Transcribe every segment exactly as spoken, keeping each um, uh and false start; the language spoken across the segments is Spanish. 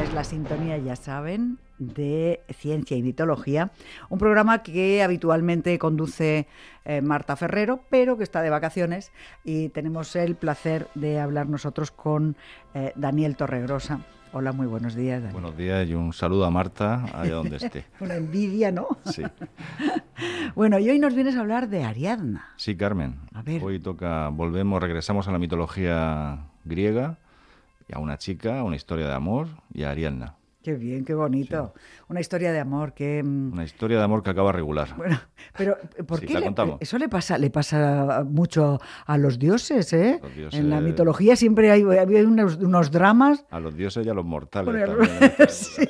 es la sintonía, ya saben, de Ciencia y Mitología, un programa que habitualmente conduce eh, Marta Ferrero, pero que está de vacaciones, y tenemos el placer de hablar nosotros con eh, Daniel Torregrosa. Hola, muy buenos días, Daniel. Buenos días y un saludo a Marta, allá donde esté. Una envidia, ¿no? Sí. Bueno, y hoy nos vienes a hablar de Ariadna. Sí, Carmen. A ver. Hoy toca, volvemos, regresamos a la mitología griega, y a una chica, a una historia de amor, y a Ariadna. Qué bien, qué bonito. Sí. Una historia de amor que... Una historia de amor que acaba regular. Bueno, pero ¿por sí, qué la le, contamos. eso le pasa, le pasa mucho a los dioses, eh? Los dioses... En la mitología siempre hay, hay unos, unos dramas. A los dioses y a los mortales bueno, también. sí.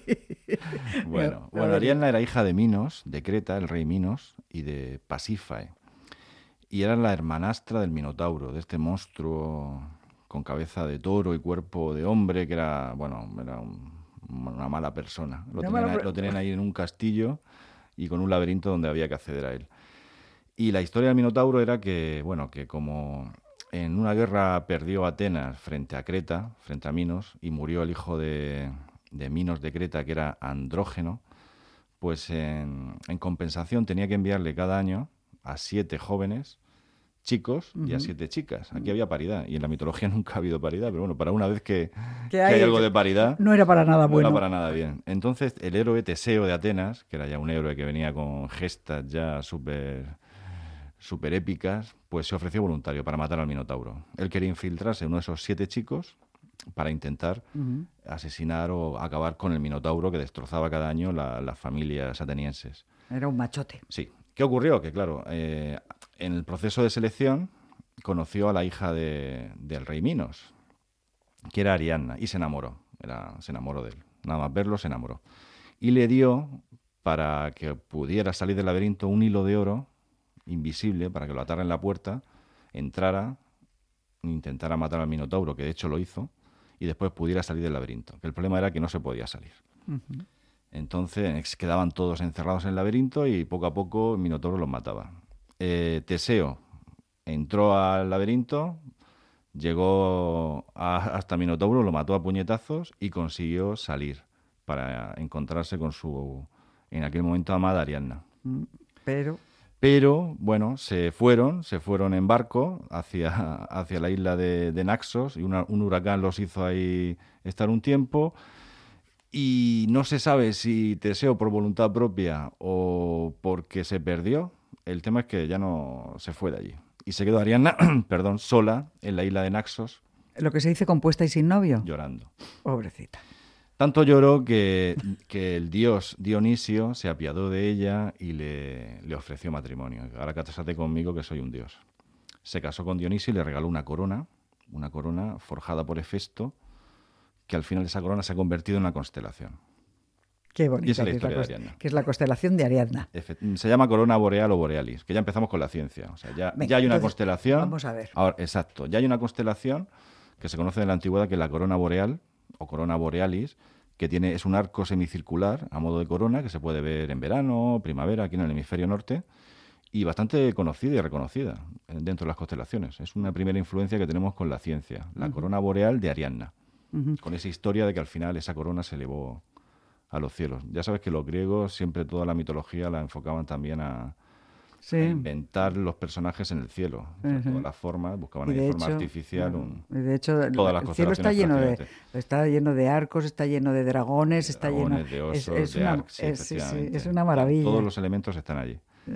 Bueno, bueno, Ariadna era hija de Minos, de Creta, el rey Minos, y de Pasífae. Y era la hermanastra del Minotauro, de este monstruo con cabeza de toro y cuerpo de hombre, que era, bueno, era un, una mala persona. Lo, no tenían, mala... lo tenían ahí en un castillo y con un laberinto donde había que acceder a él. Y la historia del Minotauro era que, bueno, que como en una guerra perdió Atenas frente a Creta, frente a Minos, y murió el hijo de, de Minos de Creta, que era Andrógeno, pues en, en compensación tenía que enviarle cada año a siete jóvenes chicos y uh-huh. a siete chicas. Aquí había paridad, y en la mitología nunca ha habido paridad, pero bueno, para una vez que, que, hay, que hay algo de paridad... No era para nada no bueno. No era para nada bien. Entonces, el héroe Teseo de Atenas, que era ya un héroe que venía con gestas ya súper súper épicas, pues se ofreció voluntario para matar al Minotauro. Él quería infiltrarse en uno de esos siete chicos para intentar uh-huh. asesinar o acabar con el Minotauro que destrozaba cada año la, las familias atenienses. Era un machote. Sí. ¿Qué ocurrió? Que claro, eh, en el proceso de selección conoció a la hija de, del rey Minos, que era Ariadna, y se enamoró. Era, se enamoró de él. Nada más verlo, se enamoró. Y le dio, para que pudiera salir del laberinto, un hilo de oro invisible para que lo atara en la puerta, entrara, intentara matar al Minotauro, que de hecho lo hizo, y después pudiera salir del laberinto. El problema era que no se podía salir. Uh-huh. Entonces quedaban todos encerrados en el laberinto y poco a poco el Minotauro los mataba. Eh, Teseo entró al laberinto, llegó a, hasta Minotauro, lo mató a puñetazos y consiguió salir para encontrarse con su, en aquel momento, amada Ariadna. Pero... Pero, bueno, se fueron, se fueron en barco hacia, hacia la isla de, de Naxos, y una, un huracán los hizo ahí estar un tiempo, y no se sabe si Teseo por voluntad propia o porque se perdió. El tema es que ya no se fue de allí. Y se quedó Ariadna, perdón, sola en la isla de Naxos. Lo que se dice compuesta y sin novio. Llorando. Pobrecita. Tanto lloró que, que el dios Dionisio se apiadó de ella y le, le ofreció matrimonio. Ahora cásate conmigo, que soy un dios. Se casó con Dionisio y le regaló una corona, una corona forjada por Hefesto, que al final esa corona se ha convertido en una constelación. Qué bonita. Y esa es la que historia es la, de Ariadna. Que es la constelación de Ariadna. Se llama corona boreal o borealis, que ya empezamos con la ciencia. O sea, ya, Venga, ya hay una entonces, constelación. Vamos a ver. Ahora, exacto. Ya hay una constelación que se conoce en la antigüedad, que es la corona boreal o corona borealis, que tiene, es un arco semicircular a modo de corona que se puede ver en verano, primavera, aquí en el hemisferio norte, y bastante conocida y reconocida dentro de las constelaciones. Es una primera influencia que tenemos con la ciencia, la uh-huh. corona boreal de Ariadna, uh-huh. con esa historia de que al final esa corona se elevó a los cielos. Ya sabes que los griegos siempre toda la mitología la enfocaban también a, sí. a inventar los personajes en el cielo. O sea, uh-huh. todas las formas, buscaban ahí de forma hecho, artificial. Un, y de hecho, todas las el cielo está lleno de, está lleno de arcos, está lleno de dragones, de está dragones, lleno de osos, es, es de una, arcs, sí, es, sí, sí, es una maravilla. Todos los elementos están allí.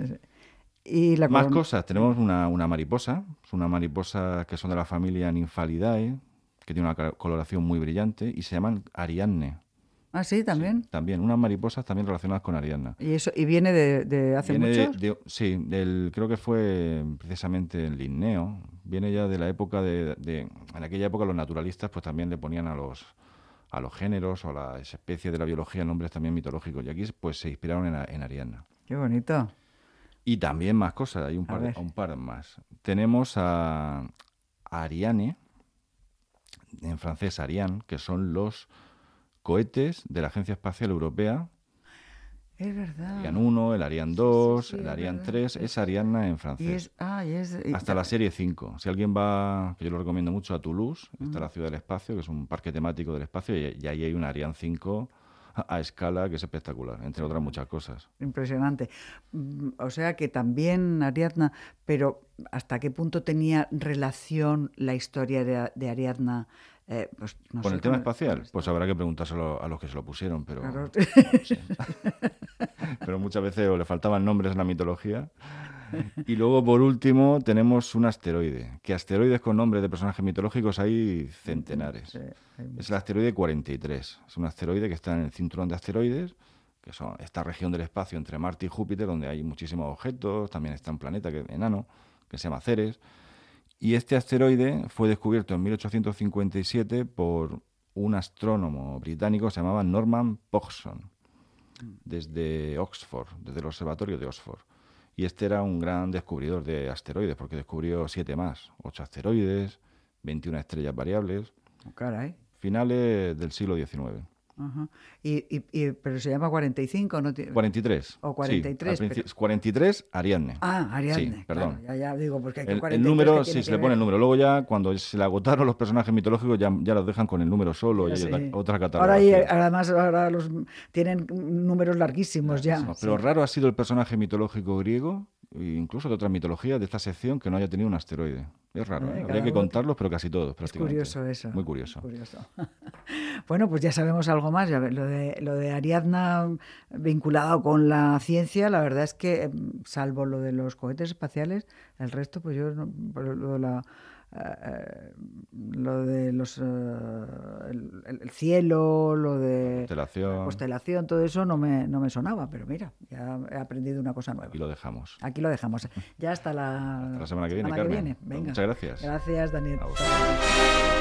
Y la Más corona... cosas. Tenemos una, una mariposa, es una mariposa que son de la familia Nymphalidae, que tiene una coloración muy brillante, y se llaman Ariadne. Ah, sí, también. Sí, también, unas mariposas también relacionadas con Ariadna. ¿Y eso y viene de, de hace viene mucho? De, de, sí, del, creo que fue precisamente en Linneo. Viene ya de la época de, de... En aquella época los naturalistas pues también le ponían a los, a los géneros o a las especies de la biología nombres también mitológicos. Y aquí pues se inspiraron en, en Ariadna. Qué bonito. Y también más cosas, hay un par, un par más. Tenemos a, a Ariane, en francés Ariane, que son los cohetes de la Agencia Espacial Europea, Es verdad. Ariane uno, el Ariane dos, sí, sí, el es Ariane verdad. tres, es Ariadna en Y francés. es, ah, y es, y- Hasta la serie cinco. Si alguien va, que yo lo recomiendo mucho, a Toulouse, Mm. está la ciudad del espacio, que es un parque temático del espacio, y, y ahí hay una Ariane cinco a, a escala que es espectacular, entre otras muchas cosas. Impresionante. Mm, O sea que también Ariadna, pero ¿hasta qué punto tenía relación la historia de, de Ariadna? Eh, pues, no ¿Con sé, el tema con espacial? con Pues esto. habrá que preguntárselo a los que se lo pusieron, pero Claro. no lo sé. Pero muchas veces o le faltaban nombres en la mitología. Y luego, por último, tenemos un asteroide. Que asteroides con nombres de personajes mitológicos hay centenares. Sí, hay Es el asteroide cuarenta y tres. Es un asteroide que está en el cinturón de asteroides, que son esta región del espacio entre Marte y Júpiter, donde hay muchísimos objetos. También está un planeta que, enano, que se llama Ceres. Y este asteroide fue descubierto en mil ochocientos cincuenta y siete por un astrónomo británico que se llamaba Norman Pogson, desde Oxford, desde el observatorio de Oxford. Y este era un gran descubridor de asteroides, porque descubrió siete más, ocho asteroides, veintiuna estrellas variables, Oh, caray. finales del siglo diecinueve. Ajá. Y, y- y- pero se llama cuarenta y cinco, ¿no? tiene- cuarenta y tres. O cuarenta y tres, Sí, al principio- pero- cuarenta y tres, Ariadne. Ah, Ariadne. Sí, perdón. Claro, ya, ya digo, porque hay que El, el cuarenta y tres número, que sí, tiene se que le pone ver. el número. Luego ya, cuando se le agotaron los personajes mitológicos, ya, ya los dejan con el número solo y hay Sí. otra, otra Ahora hay, catalogación. además ahora los tienen números larguísimos ya. Larguísimo. Pero Sí. raro ha sido el personaje mitológico griego, e incluso de otras mitologías de esta sección, que no haya tenido un asteroide. Es raro, Eh, ¿eh? cada Habría que uno- contarlos, pero casi todos, Es prácticamente. curioso eso. Muy curioso. curioso. Bueno, pues ya sabemos algo más. Ya ve- lo de, lo de Ariadna vinculado con la ciencia, la verdad es que, em, salvo lo de los cohetes espaciales, el resto, pues yo, no- pero lo de la... eh, lo de los eh, el, el- el cielo, lo de Constelación. la constelación, todo eso no me, no me sonaba, pero mira, ya he aprendido una cosa nueva. Y lo dejamos. Aquí lo dejamos. Ya hasta la, Hasta la semana que viene, Carmen. Venga. Muchas gracias. Gracias, Daniel. A vosotros.